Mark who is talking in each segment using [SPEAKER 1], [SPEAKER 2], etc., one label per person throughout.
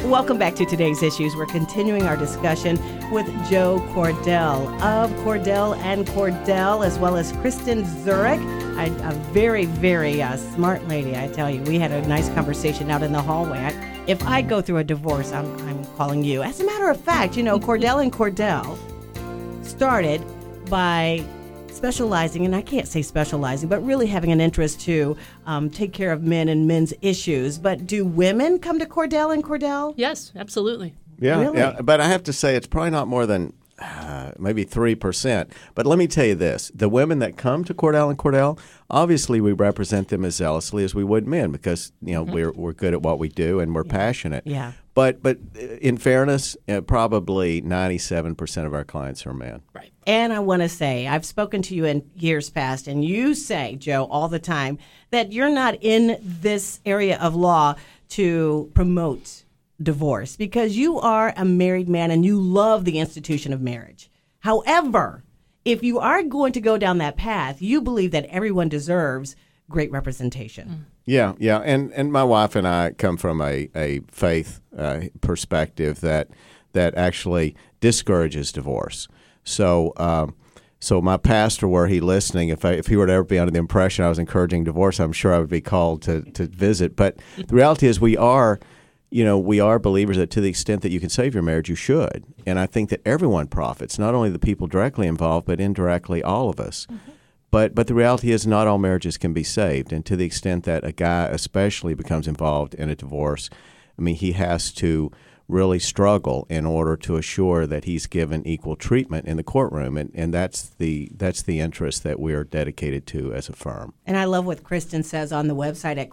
[SPEAKER 1] Welcome back to today's issues. We're continuing our discussion with Joe Cordell of Cordell and Cordell, as well as Kristen Zurich, a very, very smart lady, I tell you. We had a nice conversation out in the hallway. If I go through a divorce, I'm calling you. As a matter of fact, Cordell and Cordell started by specializing, and I can't say specializing, but really having an interest to take care of men and men's issues. But do women come to Cordell and Cordell?
[SPEAKER 2] Yes, absolutely.
[SPEAKER 3] Yeah,
[SPEAKER 1] Really?
[SPEAKER 3] yeah. But I have to say it's probably not more than maybe 3%. But let me tell you this. The women that come to Cordell and Cordell, obviously we represent them as zealously as we would men because, we're good at what we do and we're passionate.
[SPEAKER 1] Yeah.
[SPEAKER 3] But in fairness, probably 97% of our clients are men.
[SPEAKER 2] Right.
[SPEAKER 1] And I want to say, I've spoken to you in years past, and you say, Joe, all the time, that you're not in this area of law to promote divorce because you are a married man and you love the institution of marriage. However, if you are going to go down that path, you believe that everyone deserves great representation.
[SPEAKER 3] Yeah, yeah. And my wife and I come from a faith perspective that actually discourages divorce. So my pastor, were he listening, if he were to ever be under the impression I was encouraging divorce, I'm sure I would be called to visit. But the reality is we are believers that to the extent that you can save your marriage, you should. And I think that everyone profits, not only the people directly involved, but indirectly all of us. Mm-hmm. But the reality is not all marriages can be saved. And to the extent that a guy especially becomes involved in a divorce, he has to really struggle in order to assure that he's given equal treatment in the courtroom. And that's the interest that we're dedicated to as a firm.
[SPEAKER 1] And I love what Kristen says on the website at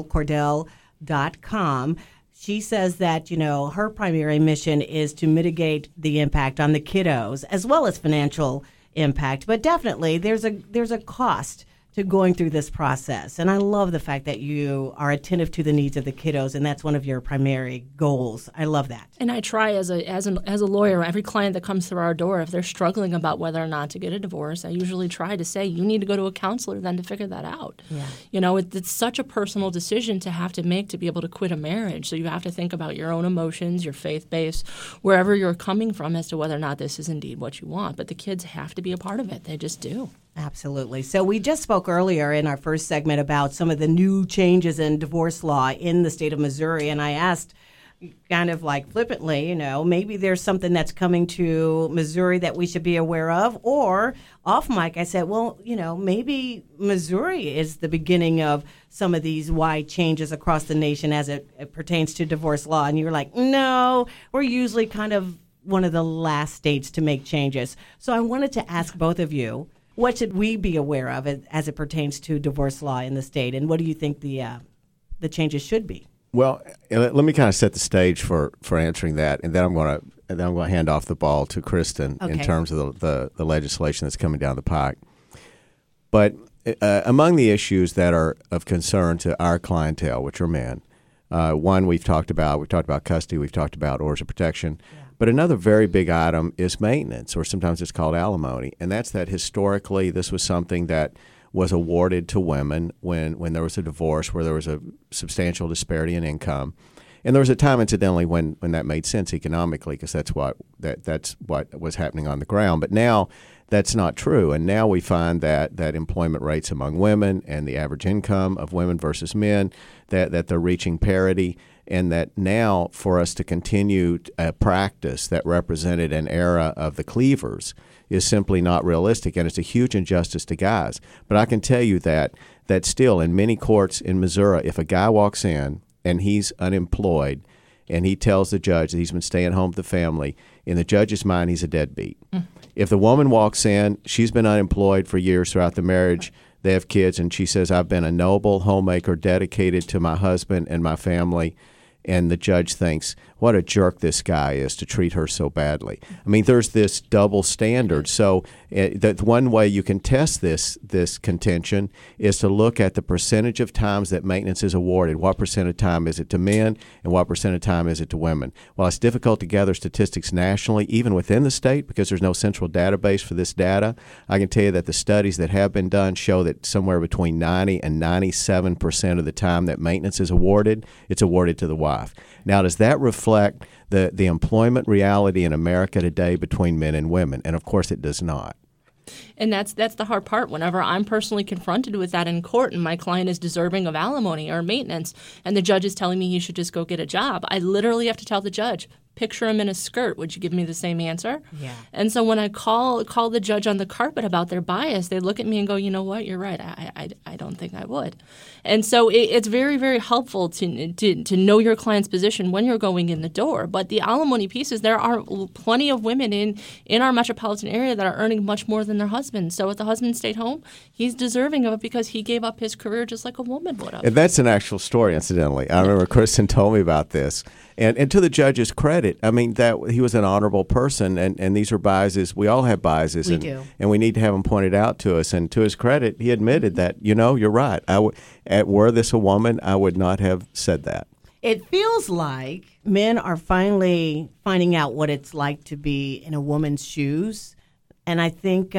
[SPEAKER 1] cordell.com. She says that, her primary mission is to mitigate the impact on the kiddos as well as financial impact. But definitely there's a cost to going through this process. And I love the fact that you are attentive to the needs of the kiddos, and that's one of your primary goals. I love that.
[SPEAKER 2] And I try as a lawyer, every client that comes through our door, if they're struggling about whether or not to get a divorce, I usually try to say, you need to go to a counselor then to figure that out. Yeah. It's such a personal decision to have to make to be able to quit a marriage. So you have to think about your own emotions, your faith base, wherever you're coming from as to whether or not this is indeed what you want. But the kids have to be a part of it. They just do.
[SPEAKER 1] Absolutely. So we just spoke earlier in our first segment about some of the new changes in divorce law in the state of Missouri, and I asked kind of like flippantly, maybe there's something that's coming to Missouri that we should be aware of, or off mic I said, well, maybe Missouri is the beginning of some of these wide changes across the nation as it pertains to divorce law, and you're like, no, we're usually kind of one of the last states to make changes. So I wanted to ask both of you, what should we be aware of as it pertains to divorce law in the state, and what do you think the changes should be?
[SPEAKER 3] Well, let me kind of set the stage for answering that, and then I'm going to hand off the ball to Kristen in terms of the legislation that's coming down the pike. But among the issues that are of concern to our clientele, which are men, one we've talked about custody, we've talked about orders of protection. Yeah. But another very big item is maintenance, or sometimes it's called alimony, and that's that historically this was something that was awarded to women when there was a divorce where there was a substantial disparity in income. And there was a time, incidentally, when that made sense economically because that's what was happening on the ground. But now that's not true. And now we find that employment rates among women and the average income of women versus men, that they're reaching parity. And that now for us to continue a practice that represented an era of the cleavers is simply not realistic, and it's a huge injustice to guys. But I can tell you that still in many courts in Missouri, if a guy walks in and he's unemployed and he tells the judge that he's been staying home with the family, in the judge's mind he's a deadbeat. If the woman walks in, she's been unemployed for years throughout the marriage, they have kids, and she says, I've been a noble homemaker dedicated to my husband and my family, and the judge thinks, what a jerk this guy is to treat her so badly. There's this double standard. So the one way you can test this contention is to look at the percentage of times that maintenance is awarded. What percent of time is it to men, and what percent of time is it to women? While it's difficult to gather statistics nationally, even within the state, because there's no central database for this data, I can tell you that the studies that have been done show that somewhere between 90 and 97% of the time that maintenance is awarded, it's awarded to the wife. wife. Now, does that reflect the employment reality in America today between men and women? And of course it does not.
[SPEAKER 2] And that's the hard part. Whenever I'm personally confronted with that in court and my client is deserving of alimony or maintenance and the judge is telling me he should just go get a job, I literally have to tell the judge, picture him in a skirt. Would you give me the same answer?
[SPEAKER 1] Yeah.
[SPEAKER 2] And so when I call the judge on the carpet about their bias, they look at me and go, you know what, you're right. I don't think I would. And so it's very, very helpful to know your client's position when you're going in the door. But the alimony pieces, there are plenty of women in our metropolitan area that are earning much more than their husband. So if the husband stayed home, he's deserving of it because he gave up his career just like a woman would have.
[SPEAKER 3] And that's an actual story, incidentally. I remember Kristen told me about this. And to the judge's credit, I mean, that he was an honorable person, and these are biases. We all have biases.
[SPEAKER 1] We do.
[SPEAKER 3] And we need to have them pointed out to us. And to his credit, he admitted that, you're right. Were this a woman, I would not have said that.
[SPEAKER 1] It feels like men are finally finding out what it's like to be in a woman's shoes. And I think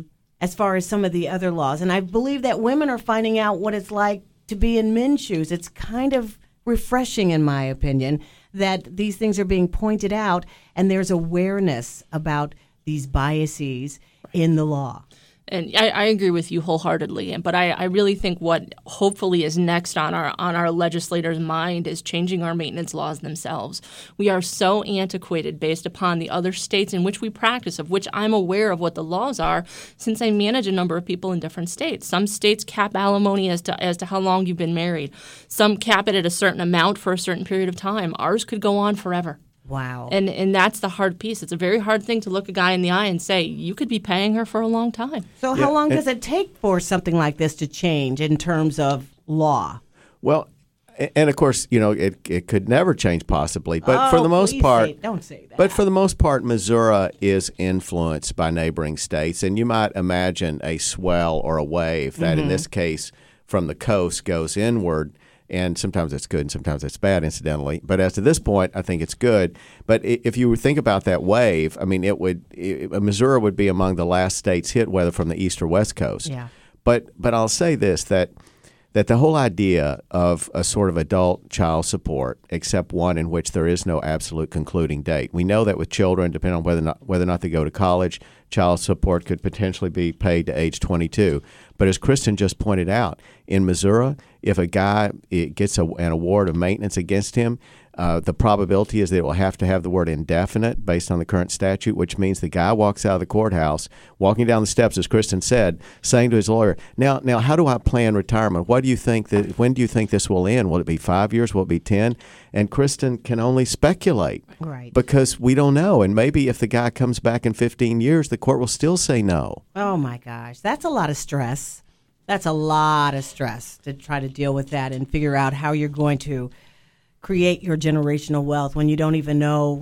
[SPEAKER 1] as far as some of the other laws, and I believe that women are finding out what it's like to be in men's shoes. It's kind of refreshing, in my opinion, that these things are being pointed out and there's awareness about these biases in the law.
[SPEAKER 2] And I agree with you wholeheartedly. But I really think what hopefully is next on our legislators' mind is changing our maintenance laws themselves. We are so antiquated based upon the other states in which we practice, of which I'm aware of what the laws are, since I manage a number of people in different states. Some states cap alimony as to how long you've been married. Some cap it at a certain amount for a certain period of time. Ours could go on forever.
[SPEAKER 1] Wow.
[SPEAKER 2] And that's the hard piece. It's a very hard thing to look a guy in the eye and say, you could be paying her for a long time.
[SPEAKER 1] So how long does it take for something like this to change in terms of law?
[SPEAKER 3] Well, and of course, it could never change possibly. But for the most part,
[SPEAKER 1] don't say that.
[SPEAKER 3] But for the most part, Missouri is influenced by neighboring states. And you might imagine a swell or a wave that in this case from the coast goes inward. And sometimes it's good and sometimes it's bad, incidentally. But as to this point, I think it's good. But if you think about that wave, I mean, Missouri would be among the last states hit, whether from the east or west coast.
[SPEAKER 1] Yeah.
[SPEAKER 3] But I'll say this, that the whole idea of a sort of adult child support, except one in which there is no absolute concluding date. We know that with children, depending on whether or not they go to college, child support could potentially be paid to age 22. But as Kristen just pointed out, in Missouri, if a guy gets an award of maintenance against him, the probability is that it will have to have the word indefinite based on the current statute, which means the guy walks out of the courthouse, walking down the steps, as Kristen said, saying to his lawyer, now, how do I plan retirement? When do you think this will end? Will it be 5 years? Will it be 10? And Kristen can only speculate,
[SPEAKER 1] right?
[SPEAKER 3] Because we don't know. And maybe if the guy comes back in 15 years, the court will still say no.
[SPEAKER 1] Oh, my gosh. That's a lot of stress. That's a lot of stress to try to deal with that and figure out how you're going to create your generational wealth when you don't even know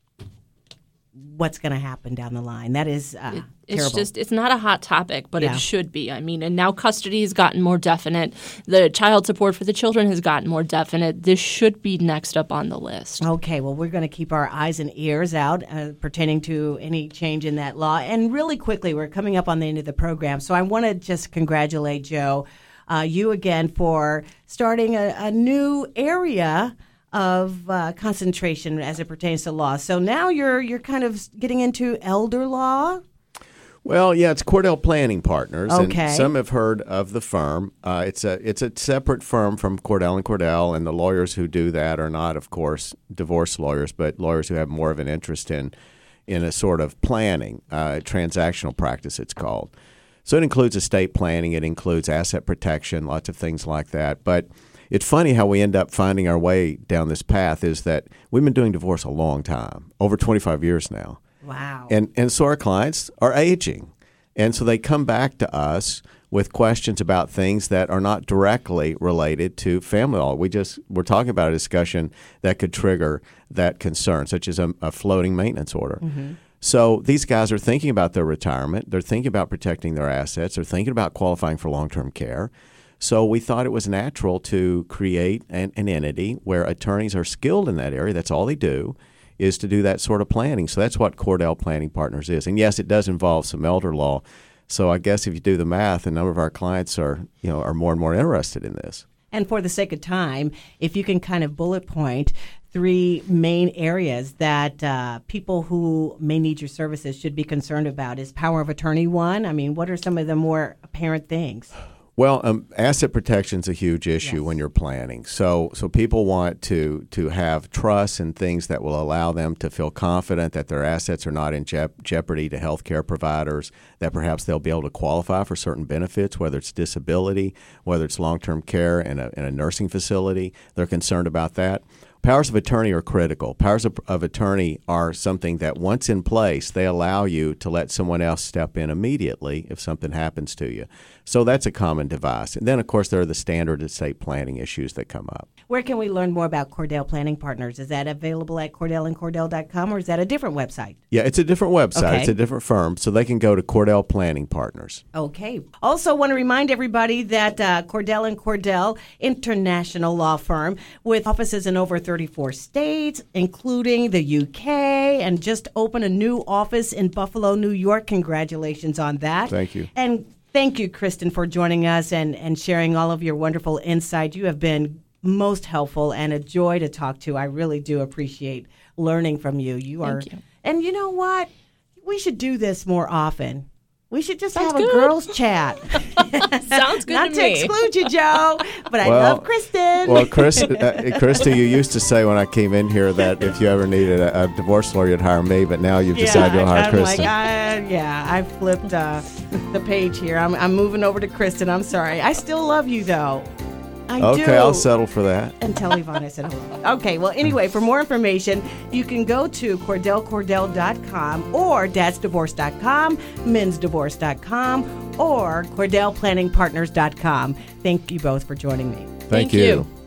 [SPEAKER 1] what's going to happen down the line. That is terrible.
[SPEAKER 2] It's not a hot topic, but it should be. I mean, and now custody has gotten more definite. The child support for the children has gotten more definite. This should be next up on the list.
[SPEAKER 1] Okay, well, we're going to keep our eyes and ears out pertaining to any change in that law. And really quickly, we're coming up on the end of the program, so I want to just congratulate Joe, you again, for starting a new area of concentration as it pertains to law. So now you're kind of getting into elder law?
[SPEAKER 3] Well, yeah, it's Cordell Planning Partners.
[SPEAKER 1] Okay.
[SPEAKER 3] And some have heard of the firm. It's a separate firm from Cordell & Cordell, and the lawyers who do that are not, of course, divorce lawyers, but lawyers who have more of an interest in a sort of planning, transactional practice it's called. So it includes estate planning, it includes asset protection, lots of things like that. But it's funny how we end up finding our way down this path is that we've been doing divorce a long time, over 25 years now.
[SPEAKER 1] Wow.
[SPEAKER 3] And so our clients are aging. And so they come back to us with questions about things that are not directly related to family law. We're talking about a discussion that could trigger that concern, such as a floating maintenance order. Mm-hmm. So these guys are thinking about their retirement. They're thinking about protecting their assets. They're thinking about qualifying for long-term care. So we thought it was natural to create an entity where attorneys are skilled in that area. That's all they do, is to do that sort of planning. So that's what Cordell Planning Partners is. And yes, it does involve some elder law. So I guess if you do the math, a number of our clients are more and more interested in this.
[SPEAKER 1] And for the sake of time, if you can kind of bullet point 3 main areas that people who may need your services should be concerned about. Is power of attorney one? I mean, what are some of the more apparent things?
[SPEAKER 3] Well, asset protection is a huge issue when you're planning. So people want to have trust and things that will allow them to feel confident that their assets are not in jeopardy to healthcare providers, that perhaps they'll be able to qualify for certain benefits, whether it's disability, whether it's long-term care in a nursing facility. They're concerned about that. Powers of attorney are critical. Powers of attorney are something that once in place, they allow you to let someone else step in immediately if something happens to you. So that's a common device. And then, of course, there are the standard estate planning issues that come up.
[SPEAKER 1] Where can we learn more about Cordell Planning Partners? Is that available at CordellandCordell.com, or is that a different website?
[SPEAKER 3] Yeah, it's a different website. Okay. It's a different firm, so they can go to Cordell Planning Partners.
[SPEAKER 1] Okay. Also want to remind everybody that Cordell & Cordell, international law firm with offices in over 34 states, including the UK, and just opened a new office in Buffalo, New York. Congratulations on that.
[SPEAKER 3] Thank you.
[SPEAKER 1] And thank you, Kristen, for joining us and sharing all of your wonderful insight. You have been most helpful and a joy to talk to. I really do appreciate learning from you.
[SPEAKER 2] Thank you.
[SPEAKER 1] And you know what? We should do this more often. We should just
[SPEAKER 2] Sounds
[SPEAKER 1] have a
[SPEAKER 2] good.
[SPEAKER 1] girls' chat.
[SPEAKER 2] Sounds good
[SPEAKER 1] Not
[SPEAKER 2] to me.
[SPEAKER 1] exclude you, Joe, but I love Kristen.
[SPEAKER 3] Well, Krista, you used to say when I came in here that if you ever needed a divorce lawyer, you'd hire me, but now you've decided you'll hire Kristen.
[SPEAKER 1] I flipped the page here. I'm moving over to Kristen. I'm sorry. I still love you, though. I do.
[SPEAKER 3] Okay, I'll settle for that.
[SPEAKER 1] And tell Yvonne I said hello. Okay, well, anyway, for more information, you can go to CordellCordell.com or dadsdivorce.com, mensdivorce.com, or CordellPlanningPartners.com. Thank you both for joining me.
[SPEAKER 3] Thank you.